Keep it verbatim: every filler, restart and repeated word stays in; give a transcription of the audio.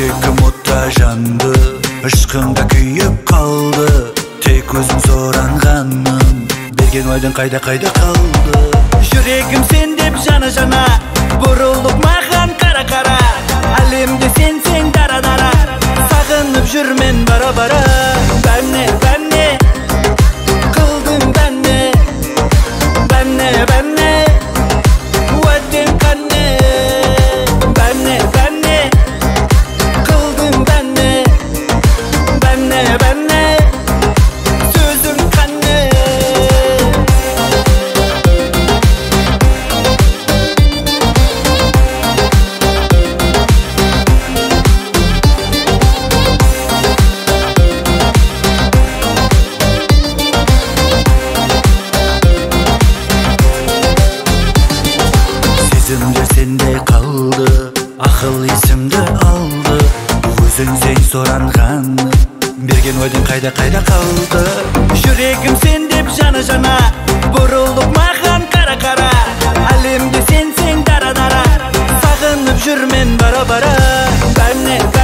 жүрегім отта жанды, ышқыңда күйіп қалды. Тек өзің соранғаным, берген ойдың қайда-қайда қалды. Жүрегім сен деп жана-жана, бұрылып маған қара-қара. Әлемде сенсең дара-дара, сағынып жүрмен бара-бара. Бәне, бәне, қылдың бәне, бәне, бәне, уәттен қане. Бәне, бәне, қылдың бәне, бәне, бәне, сөзің қане. Сезімдер сенде қалды, ақыл есімді алды. Өзің сен соранған, берген ойдың қайда-қайда қалды. Жүрегім сен деп жана-жана, бұрылып маған қара-қара. Әлемде сенсең дара-дара, сағынып жүрмен бара-бара. Бәне,